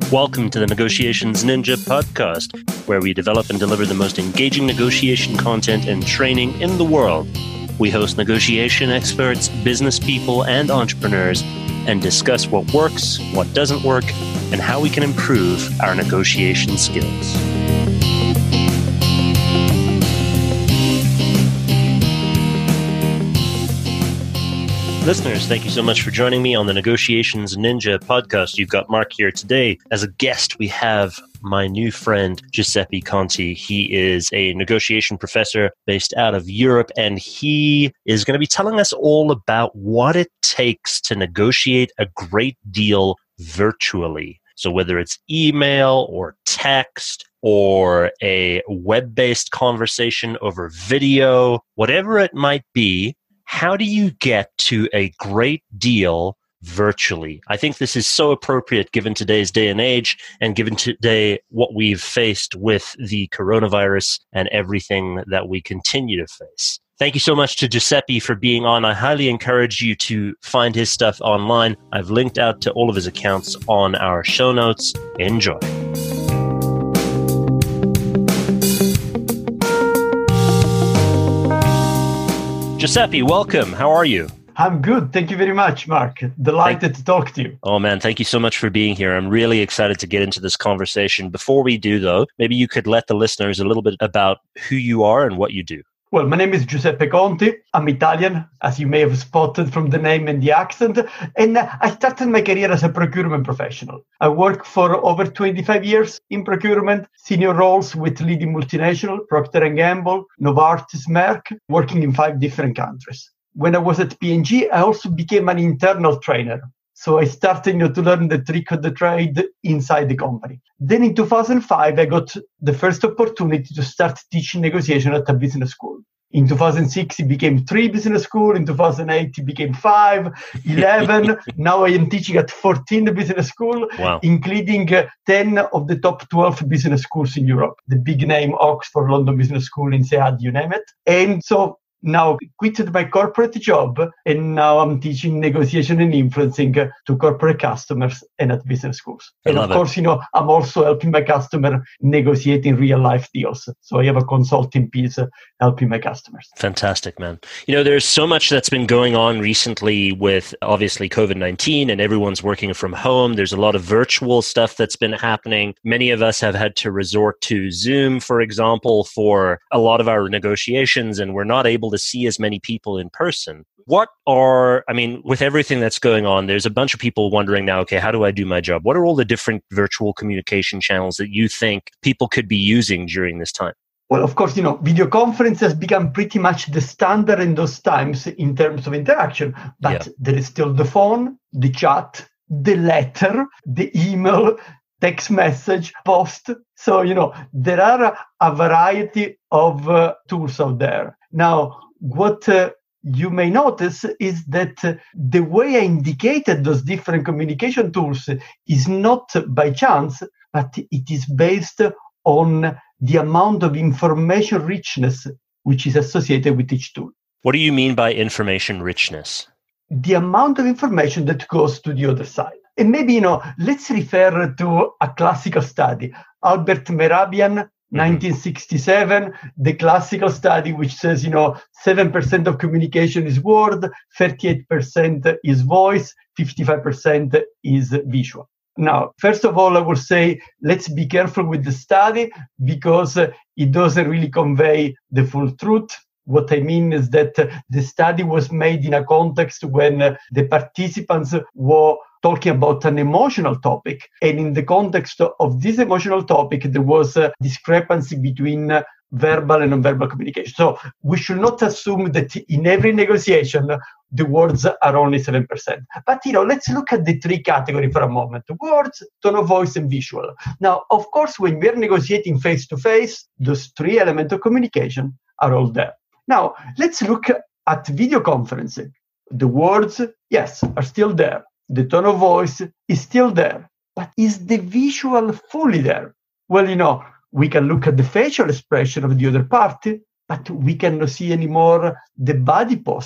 Welcome to the Negotiations Ninja podcast, where we develop and deliver the most engaging negotiation content and training in the world. We host negotiation experts, business people, and entrepreneurs and discuss what works, what doesn't work, and how we can improve our negotiation skills. Listeners, thank you so much for joining me on the Negotiations Ninja podcast. You've got Mark here today. As a guest, we have my new friend, Giuseppe Conti. He is a negotiation professor based out of Europe, and he is going to be telling us all about what it takes to negotiate a great deal virtually. So whether it's email or text or a web-based conversation over video, whatever it might be, how do you get to a great deal virtually? I think this is so appropriate given today's day and age and given today what we've faced with the coronavirus and everything that we continue to face. Thank you so much to Giuseppe for being on. I highly encourage you to find his stuff online. I've linked out to all of his accounts on our show notes. Enjoy. Giuseppe, welcome. How are you? I'm good. Thank you very much, Mark. Delighted to talk to you. Oh, man. Thank you so much for being here. I'm really excited to get into this conversation. Before we do, though, maybe you could let the listeners a little bit about who you are and what you do. Well, my name is Giuseppe Conti. I'm Italian, as you may have spotted from the name and the accent. And I started my career as a procurement professional. I worked for over 25 years in procurement, senior roles with leading multinational, Procter & Gamble, Novartis, Merck, working in 5 different countries. When I was at P&G, I also became an internal trainer. So I started to learn the trick of the trade inside the company. Then in 2005, I got the first opportunity to start teaching negotiation at a business school. In 2006, it became 3 business schools. In 2008, it became 5, 11. Now I am teaching at 14 business schools, wow, including 10 of the top 12 business schools in Europe. The big name, Oxford, London Business School, INSEAD, you name it. And so now quitted my corporate job, and now I'm teaching negotiation and influencing to corporate customers and at business schools. And of course, I'm also helping my customer negotiate in real life deals. So I have a consulting piece helping my customers. Fantastic, man. There's so much that's been going on recently with obviously COVID-19 and everyone's working from home. There's a lot of virtual stuff that's been happening. Many of us have had to resort to Zoom, for example, for a lot of our negotiations, and we're not able to see as many people in person. With everything that's going on, there's a bunch of people wondering now, okay, how do I do my job? What are all the different virtual communication channels that you think people could be using during this time? Well, of course, video conference has become pretty much the standard in those times in terms of interaction, but there is still the phone, the chat, the letter, the email, text message, post. So, there are a variety of tools out there. Now, what you may notice is that the way I indicated those different communication tools is not by chance, but it is based on the amount of information richness which is associated with each tool. What do you mean by information richness? The amount of information that goes to the other side. And maybe, let's refer to a classical study. Albert Mehrabian, 1967, the classical study which says, 7% of communication is word, 38% is voice, 55% is visual. Now, first of all, I will say, let's be careful with the study because it doesn't really convey the full truth. What I mean is that the study was made in a context when the participants were talking about an emotional topic. And in the context of this emotional topic, there was a discrepancy between verbal and non-verbal communication. So we should not assume that in every negotiation, the words are only 7%. But, let's look at the 3 categories for a moment. Words, tone of voice, and visual. Now, of course, when we're negotiating face-to-face, those 3 elements of communication are all there. Now, let's look at video conferencing. The words, yes, are still there. The tone of voice is still there. But is the visual fully there? Well, we can look at the facial expression of the other party, but we cannot see anymore the body posture.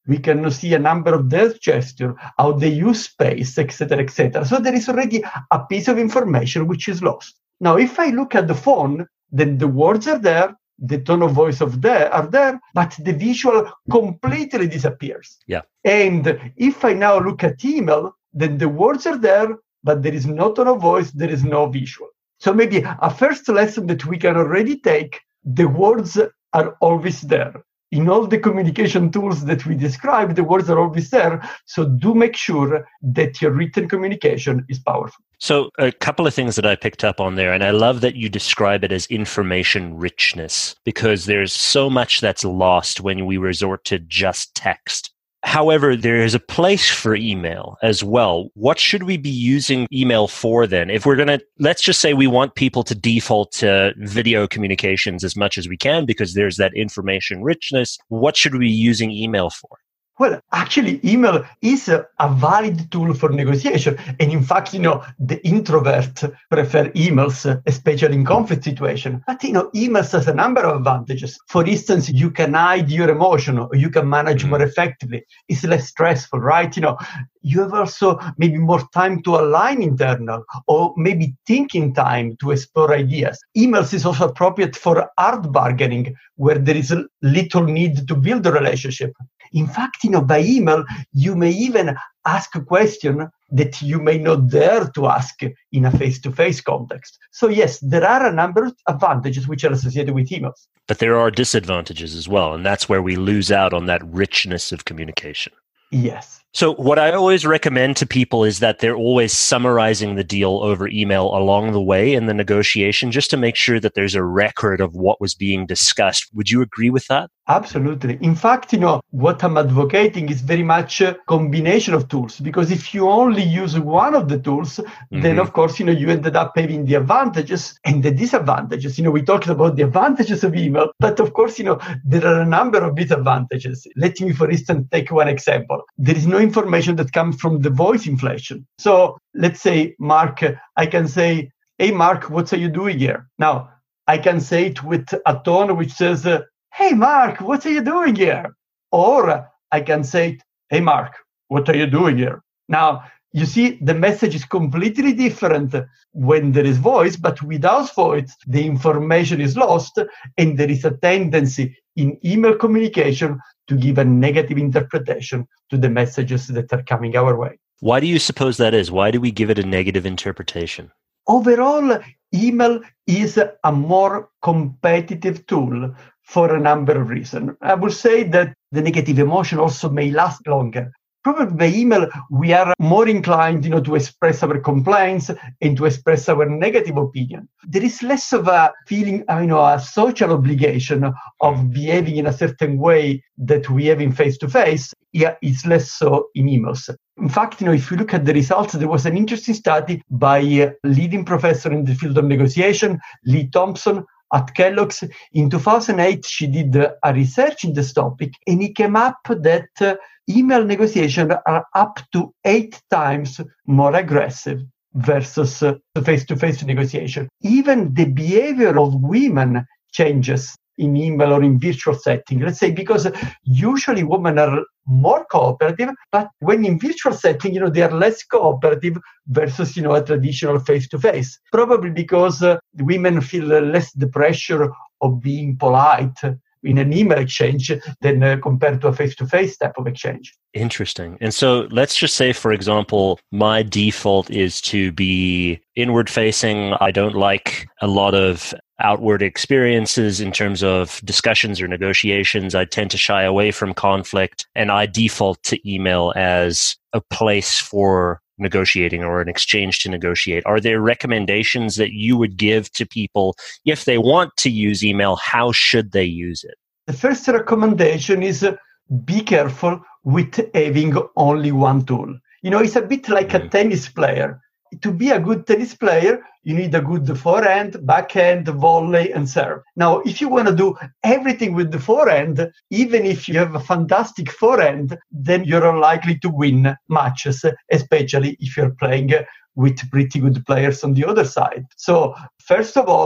We can see a number of their gestures, how they use space, etc., etc. So there is already a piece of information which is lost. Now, if I look at the phone, then the words are there, the tone of voice are there, but the visual completely disappears. Yeah. And if I now look at email, then the words are there, but there is no tone of voice, there is no visual. So maybe a first lesson that we can already take, the words are always there. In all the communication tools that we described, the words are always there. So do make sure that your written communication is powerful. So a couple of things that I picked up on there, and I love that you describe it as information richness, because there's so much that's lost when we resort to just text. However, there is a place for email as well. What should we be using email for then? If we're going to, let's just say we want people to default to video communications as much as we can because there's that information richness, what should we be using email for? Well, actually, email is a valid tool for negotiation. And in fact, the introvert prefer emails, especially in conflict situation. But, emails has a number of advantages. For instance, you can hide your emotion, or you can manage more effectively. It's less stressful, right? You have also maybe more time to align internal, or maybe thinking time to explore ideas. Emails is also appropriate for hard bargaining, where there is little need to build a relationship. In fact, by email, you may even ask a question that you may not dare to ask in a face-to-face context. So yes, there are a number of advantages which are associated with emails. But there are disadvantages as well, and that's where we lose out on that richness of communication. Yes. So what I always recommend to people is that they're always summarizing the deal over email along the way in the negotiation, just to make sure that there's a record of what was being discussed. Would you agree with that? Absolutely. In fact, what I'm advocating is very much a combination of tools, because if you only use one of the tools, then of course, you ended up having the advantages and the disadvantages. We talked about the advantages of email, but of course, there are a number of disadvantages. Let me, for instance, take one example. There is no information that comes from the voice inflection. So let's say, Mark, I can say, hey, Mark, what are you doing here? Now, I can say it with a tone which says, hey, Mark, what are you doing here? Or I can say, hey, Mark, what are you doing here? Now, you see, the message is completely different when there is voice, but without voice, the information is lost, and there is a tendency in email communication to give a negative interpretation to the messages that are coming our way. Why do you suppose that is? Why do we give it a negative interpretation? Overall, email is a more competitive tool for a number of reasons. I would say that the negative emotion also may last longer. Probably by email, we are more inclined, to express our complaints and to express our negative opinion. There is less of a feeling, a social obligation of behaving in a certain way that we have in face-to-face. Yeah, it's less so in emails. In fact, if you look at the results, there was an interesting study by a leading professor in the field of negotiation, Lee Thompson, at Kellogg's. In 2008, she did a research in this topic, and he came up that email negotiations are up to 8 times more aggressive versus face-to-face negotiation. Even the behavior of women changes in email or in virtual setting. Let's say, because usually women are more cooperative, but when in virtual setting, they are less cooperative versus, a traditional face-to-face. Probably because women feel less the pressure of being polite in an email exchange than compared to a face-to-face type of exchange. Interesting. And so let's just say, for example, my default is to be inward facing. I don't like a lot of outward experiences in terms of discussions or negotiations. I tend to shy away from conflict, and I default to email as a place for negotiating or an exchange to negotiate. Are there recommendations that you would give to people if they want to use email? How should they use it? The first recommendation is be careful with having only one tool. It's a bit like a tennis player. To be a good tennis player, you need a good forehand, backhand, volley, and serve. Now, if you want to do everything with the forehand, even if you have a fantastic forehand, then you're unlikely to win matches, especially if you're playing with pretty good players on the other side. So, first of all,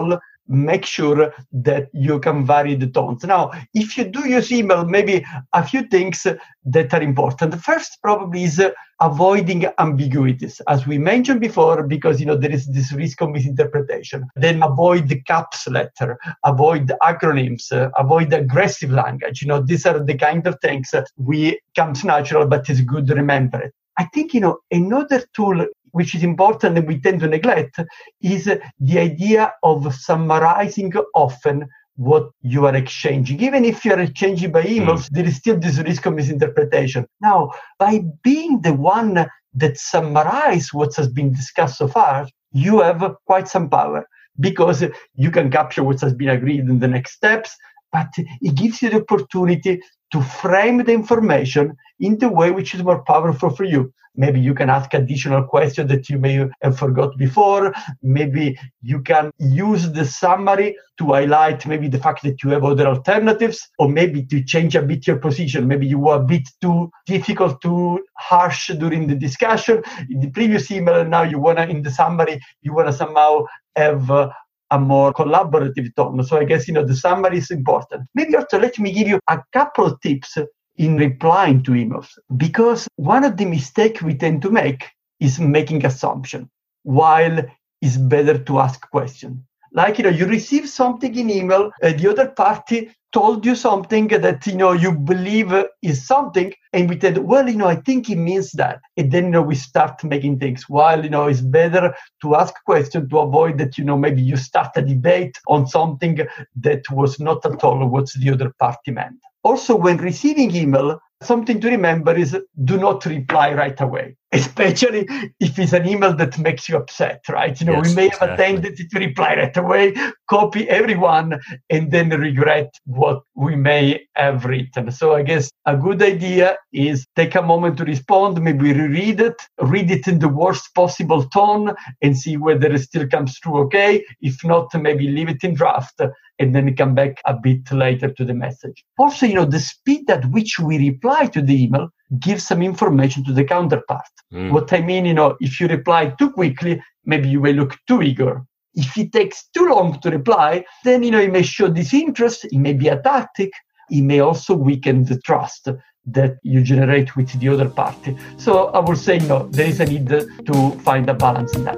make sure that you can vary the tones. Now, if you do use email, maybe a few things that are important. The first probably is avoiding ambiguities, as we mentioned before, because there is this risk of misinterpretation. Then avoid the caps letter, avoid acronyms, avoid aggressive language. These are the kind of things that comes natural, but it's good to remember it. I think another tool which is important and we tend to neglect is the idea of summarizing often what you are exchanging. Even if you are exchanging by emails, there is still this risk of misinterpretation. Now, by being the one that summarizes what has been discussed so far, you have quite some power because you can capture what has been agreed in the next steps, but it gives you the opportunity to frame the information in the way which is more powerful for you. Maybe you can ask additional questions that you may have forgot before. Maybe you can use the summary to highlight maybe the fact that you have other alternatives, or maybe to change a bit your position. Maybe you were a bit too difficult, too harsh during the discussion. In the previous email, now in the summary, you want to somehow have a more collaborative tone. So I guess, the summary is important. Maybe also let me give you a couple of tips in replying to emails, because one of the mistakes we tend to make is making assumption, while it's better to ask questions. Like, you receive something in email, the other party told you something that, you believe is something, and we tend, I think it means that. And then, we start making things. While, it's better to ask questions to avoid that, maybe you start a debate on something that was not at all what the other party meant. Also, when receiving email, something to remember is do not reply right away, especially if it's an email that makes you upset, right? Yes, we may have a tendency to reply right away, copy everyone, and then regret what we may have written. So I guess a good idea is take a moment to respond, maybe reread it, read it in the worst possible tone, and see whether it still comes through okay. If not, maybe leave it in draft, and then come back a bit later to the message. Also, the speed at which we reply to the email gives some information to the counterpart. What I mean, if you reply too quickly, maybe you may look too eager. If it takes too long to reply, then, it may show disinterest, it may be a tactic, it may also weaken the trust that you generate with the other party. So I would say, there is a need to find a balance in that.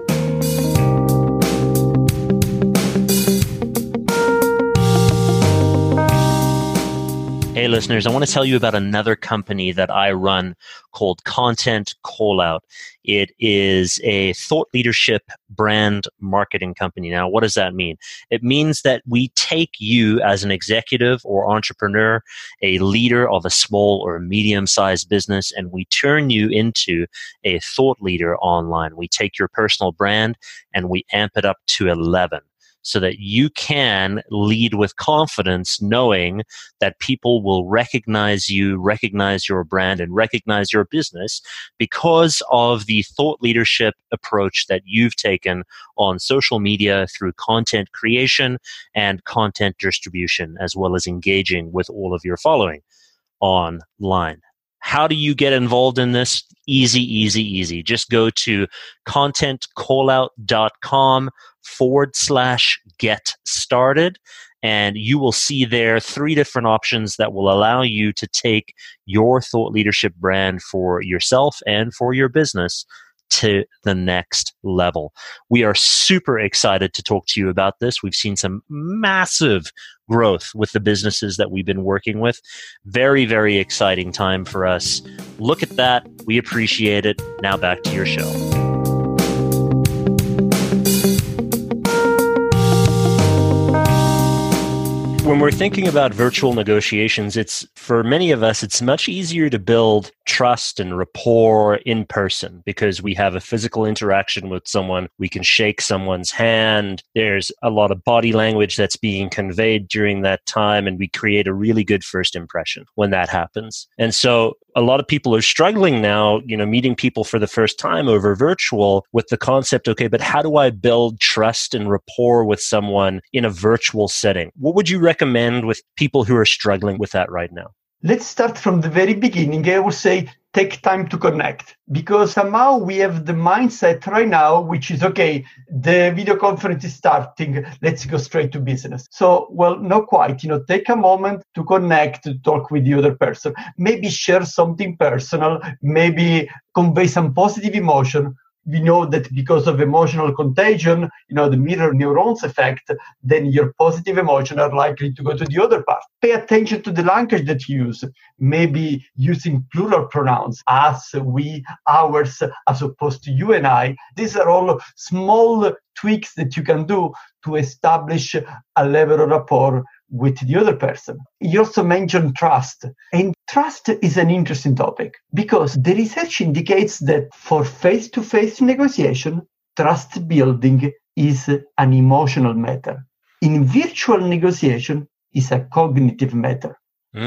Hey, listeners, I want to tell you about another company that I run called Content Callout. It is a thought leadership brand marketing company. Now, what does that mean? It means that we take you as an executive or entrepreneur, a leader of a small or medium-sized business, and we turn you into a thought leader online. We take your personal brand and we amp it up to 11. So that you can lead with confidence, knowing that people will recognize you, recognize your brand, and recognize your business because of the thought leadership approach that you've taken on social media through content creation and content distribution, as well as engaging with all of your following online. How do you get involved in this? Easy. Just go to contentcallout.com/get started, and you will see there 3 different options that will allow you to take your thought leadership brand for yourself and for your business to the next level. We are super excited to talk to you about this. We've seen some massive growth with the businesses that we've been working with. Very, very exciting time for us. Look at that. We appreciate it. Now back to your show. When we're thinking about virtual negotiations, for many of us, it's much easier to build trust and rapport in person because we have a physical interaction with someone. We can shake someone's hand. There's a lot of body language that's being conveyed during that time, and we create a really good first impression when that happens. And so a lot of people are struggling now, meeting people for the first time over virtual with the concept, okay, but how do I build trust and rapport with someone in a virtual setting? What would you recommend with people who are struggling with that right now? Let's start from the very beginning. I would say take time to connect, because somehow we have the mindset right now, which is, okay, the video conference is starting, let's go straight to business. So, well, not quite, take a moment to connect, to talk with the other person, maybe share something personal, maybe convey some positive emotion. We know that because of emotional contagion, the mirror neurons effect, then your positive emotions are likely to go to the other part. Pay attention to the language that you use, maybe using plural pronouns, us, we, ours, as opposed to you and I. These are all small tweaks that you can do to establish a level of rapport with the other person. You also mentioned trust. And trust is an interesting topic because the research indicates that for face-to-face negotiation, trust building is an emotional matter. In virtual negotiation, it's a cognitive matter.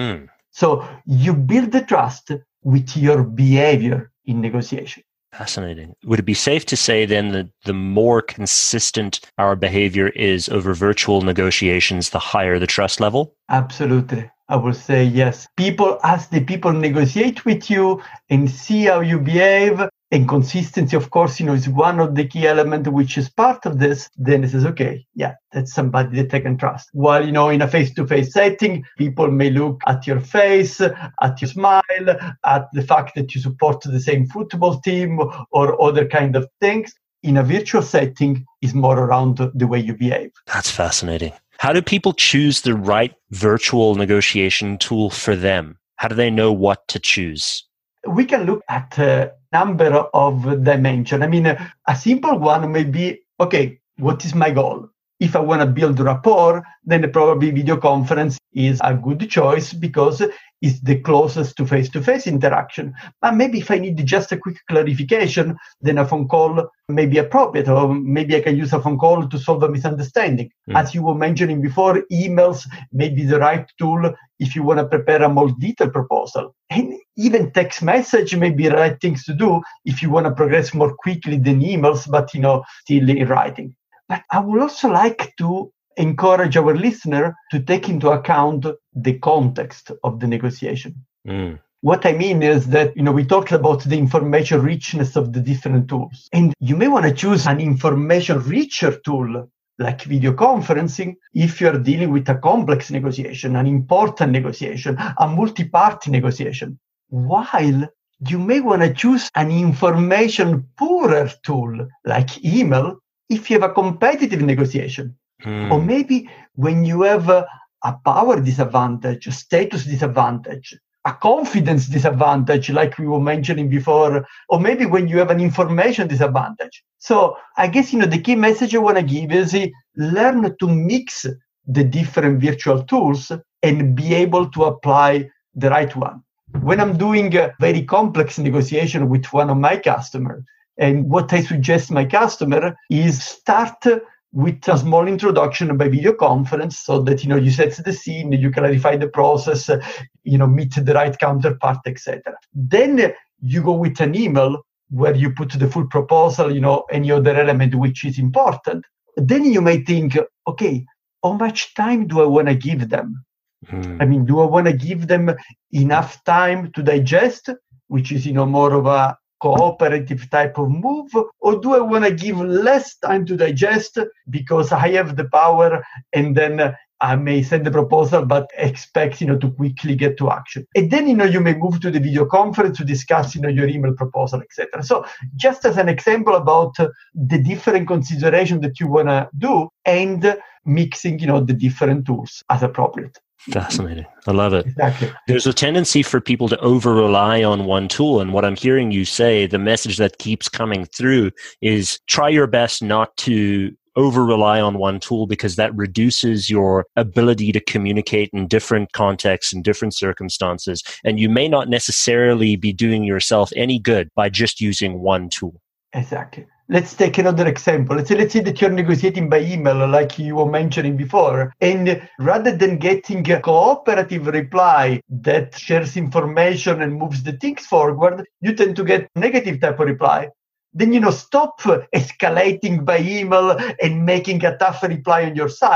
So you build the trust with your behavior in negotiation. Fascinating. Would it be safe to say then that the more consistent our behavior is over virtual negotiations, the higher the trust level? Absolutely. I would say yes. As the people negotiate with you and see how you behave, and consistency, of course, is one of the key elements which is part of this, then it says, okay, yeah, that's somebody that I can trust. While, in a face-to-face setting, people may look at your face, at your smile, at the fact that you support the same football team or other kind of things. In a virtual setting, is more around the way you behave. That's fascinating. How do people choose the right virtual negotiation tool for them? How do they know what to choose? We can look at a number of dimensions. A simple one may be, okay, what is my goal? If I want to build rapport, then probably video conference is a good choice because it's the closest to face-to-face interaction. But maybe if I need just a quick clarification, then a phone call may be appropriate, or maybe I can use a phone call to solve a misunderstanding. As you were mentioning before, emails may be the right tool if you want to prepare a more detailed proposal. And even text message may be the right things to do if you want to progress more quickly than emails, but still in writing. But I would also like to encourage our listener to take into account the context of the negotiation. What I mean is that, we talked about the information richness of the different tools. And you may want to choose an information richer tool like video conferencing if you're dealing with a complex negotiation, an important negotiation, a multi-party negotiation. While you may want to choose an information poorer tool like email if you have a competitive negotiation. Or maybe when you have a power disadvantage, a status disadvantage, a confidence disadvantage, like we were mentioning before, or maybe when you have an information disadvantage. So I guess, the key message I want to give is learn to mix the different virtual tools and be able to apply the right one. When I'm doing a very complex negotiation with one of my customers, and what I suggest my customer is start with a small introduction by video conference so that, you set the scene, you clarify the process, meet the right counterpart, etc. Then you go with an email where you put the full proposal, any other element which is important. Then you may think, okay, how much time do I want to give them? Do I want to give them enough time to digest, which is, more of a cooperative type of move, or do I want to give less time to digest because I have the power and then I may send the proposal but expect to quickly get to action. And then you may move to the video conference to discuss your email proposal, etc. So just as an example about the different consideration that you want to do and mixing the different tools as appropriate. Fascinating. I love it. Exactly. There's a tendency for people to over-rely on one tool. And what I'm hearing you say, the message that keeps coming through is try your best not to over-rely on one tool because that reduces your ability to communicate in different contexts and different circumstances. And you may not necessarily be doing yourself any good by just using one tool. Exactly. Let's take another example. Let's say that you're negotiating by email, like you were mentioning before. And rather than getting a cooperative reply that shares information and moves the things forward, you tend to get negative type of reply. Then, stop escalating by email and making a tough reply on your side.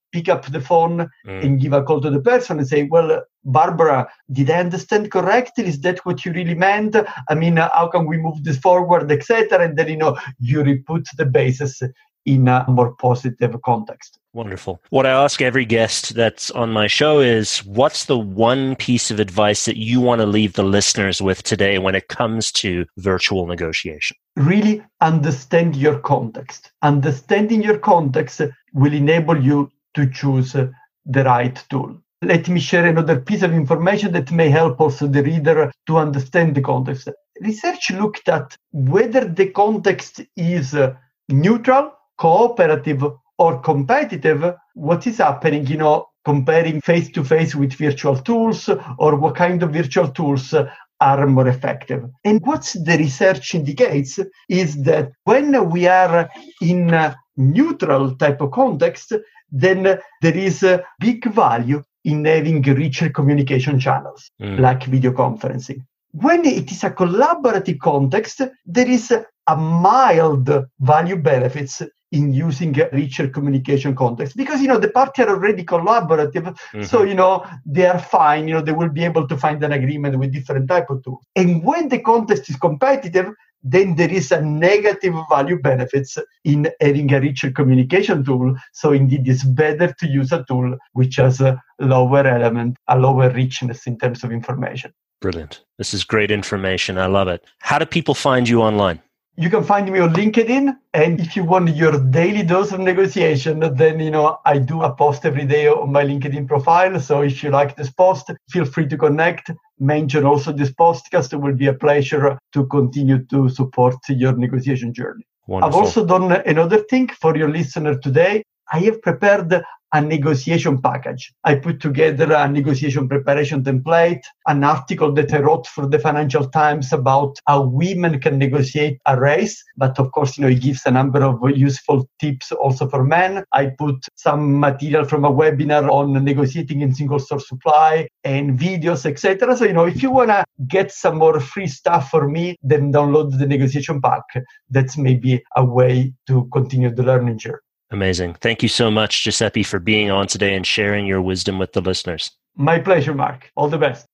pick up the phone and give a call to the person and say, well, Barbara, did I understand correctly? Is that what you really meant? I mean, how can we move this forward, etc.? And then, you re-put the basis in a more positive context. Wonderful. What I ask every guest that's on my show is, what's the one piece of advice that you want to leave the listeners with today when it comes to virtual negotiation? Really understand your context. Understanding your context will enable you to choose the right tool. Let me share another piece of information that may help also the reader to understand the context. Research looked at whether the context is neutral, cooperative, or competitive. What is happening, comparing face-to-face with virtual tools, or what kind of virtual tools are more effective. And what the research indicates is that when we are in a neutral type of context, then there is a big value in having richer communication channels, like video conferencing. When it is a collaborative context, there is a mild value benefits in using a richer communication context, because the parties are already collaborative, so they are fine. They will be able to find an agreement with different type of tools. And when the context is competitive, then there is a negative value benefits in having a richer communication tool. So indeed, it's better to use a tool which has a lower element, a lower richness in terms of information. Brilliant. This is great information. I love it. How do people find you online? You can find me on LinkedIn. And if you want your daily dose of negotiation, then, I do a post every day on my LinkedIn profile. So if you like this post, feel free to connect, mention also this podcast. It will be a pleasure to continue to support your negotiation journey. Wonderful. I've also done another thing for your listener today. I have prepared a negotiation package. I put together a negotiation preparation template, an article that I wrote for the Financial Times about how women can negotiate a raise. But of course, it gives a number of useful tips also for men. I put some material from a webinar on negotiating in single source supply and videos, etc. So, if you want to get some more free stuff for me, then download the negotiation pack. That's maybe a way to continue the learning journey. Amazing. Thank you so much, Giuseppe, for being on today and sharing your wisdom with the listeners. My pleasure, Mark. All the best.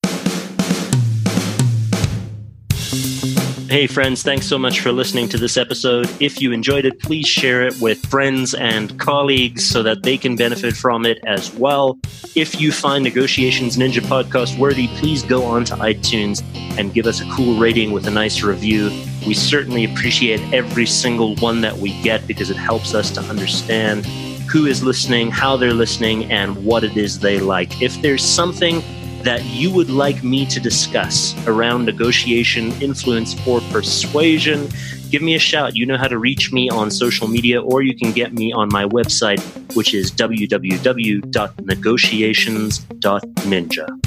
Hey friends, thanks so much for listening to this episode. If you enjoyed it, please share it with friends and colleagues so that they can benefit from it as well. If you find Negotiations Ninja podcast worthy, please go on to iTunes and give us a cool rating with a nice review. We certainly appreciate every single one that we get because it helps us to understand who is listening, how they're listening, and what it is they like. If there's something that you would like me to discuss around negotiation, influence, or persuasion, give me a shout. You know how to reach me on social media, or you can get me on my website, which is www.negotiations.ninja.